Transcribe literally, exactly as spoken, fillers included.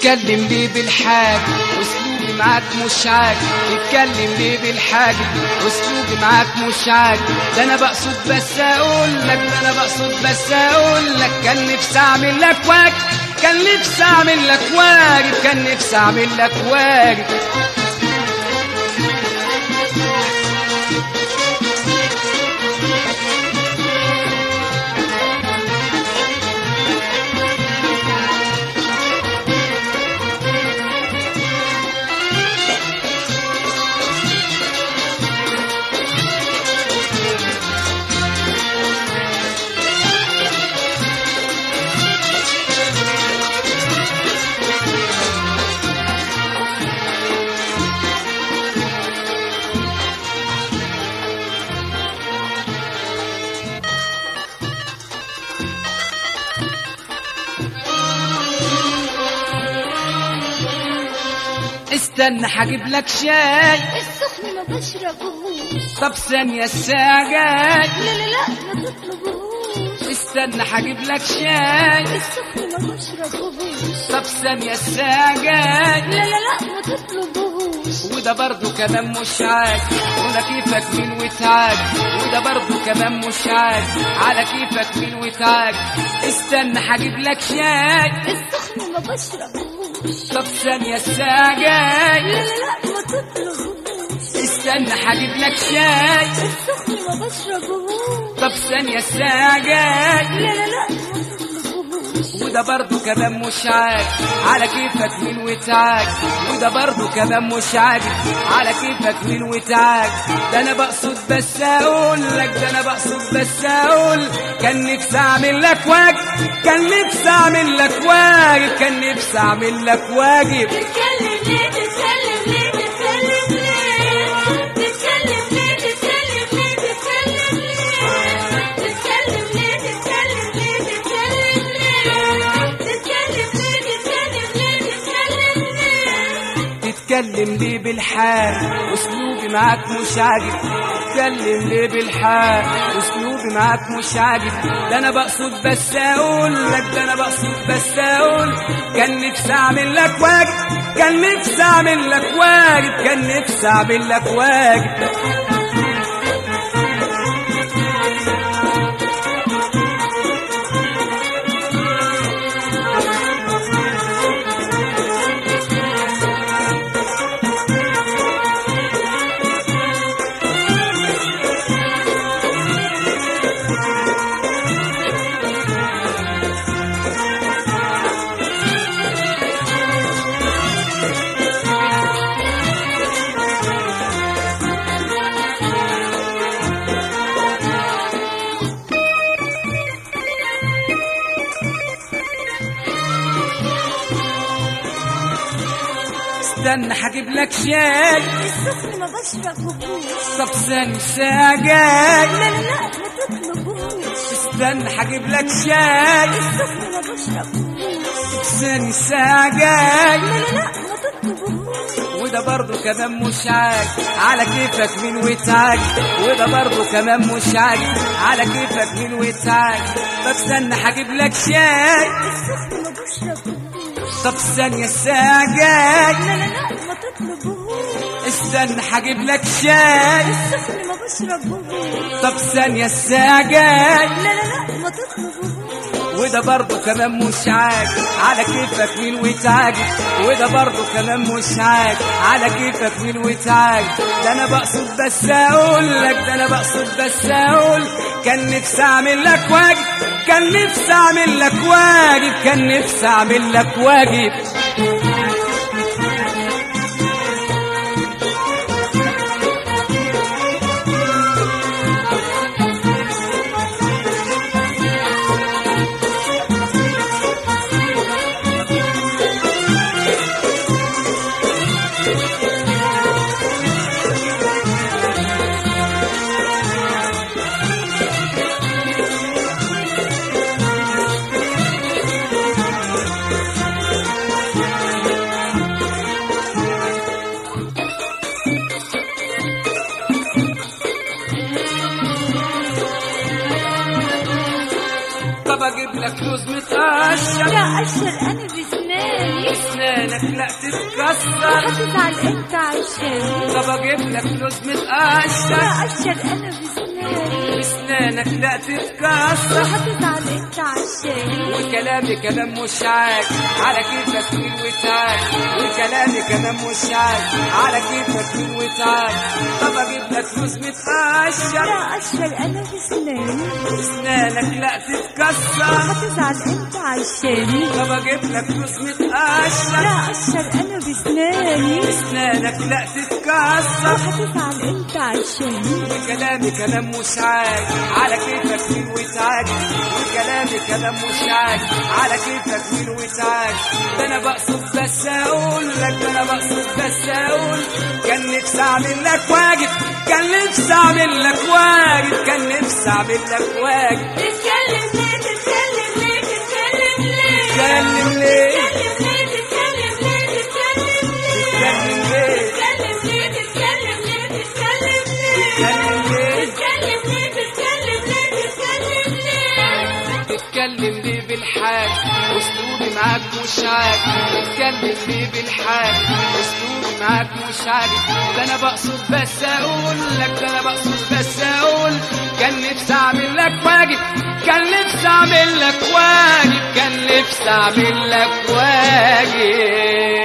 تتكلم ليه بالحاج اسلوبي معاك مش عاجب، تتكلم ليه بالحاج اسلوبي معاك مش عاجب. ده انا بقصد بس اقول لك، ده انا بقصد بس اقول لك كان نفسي اعمل لك واجب، كان نفسي اعمل لك واجب، كان نفسي اعمل لك واجب. استنى هجيب لك شاي السخن ما بشربهوش. طب ثانية الساعة جاي. لا لا لا ما تطلبهوش. استنى هجيب لك شاي السخن ما بشربهوش. طب ثانية الساعة جاي. لا لا لا ما تطلبهوش. وده برضو كمان مش عاجب، وده كيفك مين وتعاجب، وده برضو كمان مش عاجب، على كيفك مين وتعاجب. استنى هجيب لك شاي السخن ما بشربهوش. طب ثانية الساعة جاي. لا لا لا ما تطلبهوش. استنى هجيب لك شاي السخن ما بشربهوش. طب ثانية الساعة جاي. لا لا لا ما تطلبهوش. وده برضو كمان مش عاجب، على كيفك مين وتعاجب، وده برضو كمان مش عاجب، على كيفك مين وتعاجب. ده انا بقصد بس اقول لك، ده انا بقصد بس اقول كان نفسي اعمل لك واجب، كان نفسي اعمل لك واجب، كان نفسي اعمل لك واجب. تتكلم ليه تتكلم ليه تتكلم ليه تتكلم ليه تتكلم ليه تتكلم ليه تتكلم ليه تتكلم ليه تتكلم ليه تتكلم ليه تتكلم ليه تتكلم ليه تتكلم ليه بالحال اسلوبي معاك مش عاجب، تتكلم ليه بالحال اسلوبي معاك مش عاجب. ده انا بقصد بس اقول لك، ده انا بقصد بس اقول كان نفسي اعمل لك واجب، كان نفسي اعمل لك واجب، كان نفسي اعمل لك واجب. استنى هجيب لك شاي السخن ما بشربهوش. طب ثانية الساعة جاي. لا لا لا ما تطلبهوش. استنى هجيب لك شاي السخن ما بشربهوش. ثانية الساعة جاي. لا لا لا ما تطلبهوش. وده برضو كمان مش عاجب، على كيفك مين وتعاجب، وده برضو كمان مش عاجب، على كيفك مين وتعاجب. طب استنى هجيب لك شاي السخن ما بشربهوش. طب ثانية الساعة جاي. لا لا لا ما تطلبهوش. استنى هجيب لك شاي السخن ما بشربهوش. طب ثانية الساعة جاي. لا لا لا ما تطلبهوش. وده برضو كمان مش عاجب، على كيفك مين وتعاجب، وده برضو كمان مش عاجب، على كيفك مين وتعاجب. ده انا بقصد بس اقول لك، ده انا بقصد بس اقول كان نفسي اعمل لك واجب، كان نفسي اعمل لك واجب، كان نفسي اعمل لك واجب. طب اجيب لك لوز متقشر. لا اشهر انا بسناني. اسنان اسنانك لا تتكسر، هتزعل انت عشان طب اجيب لك لوز متقشر، اقشر انا بسناني، اسنانك لا تتكسر، هتزعل انت عشان وكلامي كلام مش عاج على كيفك مين وتعاج، وكلامي كلام مش عاج على كيفك مين وتعاج، طب اجيب لك لوز متقشر، لا اقشر انا بسناني، اسنانك لا تتكسر، هتزعل انت عشان طب اجيب لك لوز متقشر، لا اقشر انا بسناني، اسنانك لا تتكسر، هتزعل انت عشان وكلامي كلام مش عاج على كيفك مين وتعاج، وكلامي كلام مش عاج على كيفك مين وتعاج، ده انا بقصد بس اقول لك، ده انا بقصد بس اقول، كان نفسي اعمل لك واجب، كان نفسي اعمل لك واجب، كان نفسي اعمل لك واجب. تتكلم ليه تتكلم ليه تتكلم ليه تتكلم ليه تتكلم ليه تتكلم ليه تتكلم ليه تتكلم ليه تتكلم ليه تتكلم ليه تتكلم ليه تتكلم ليه تتكلم ليه تتكلم ليه بالحال اسلوبي معاك مش عاجب، تتكلم ليه بالحال اسلوبي معاك مش عاجب، ده انا بقصد بس اقول لك، ده انا بقصد بس اقول، كان نفسي اعمل لك واجب، كان نفسي اعمل لك واجب، كان نفسي اعمل لك واجب.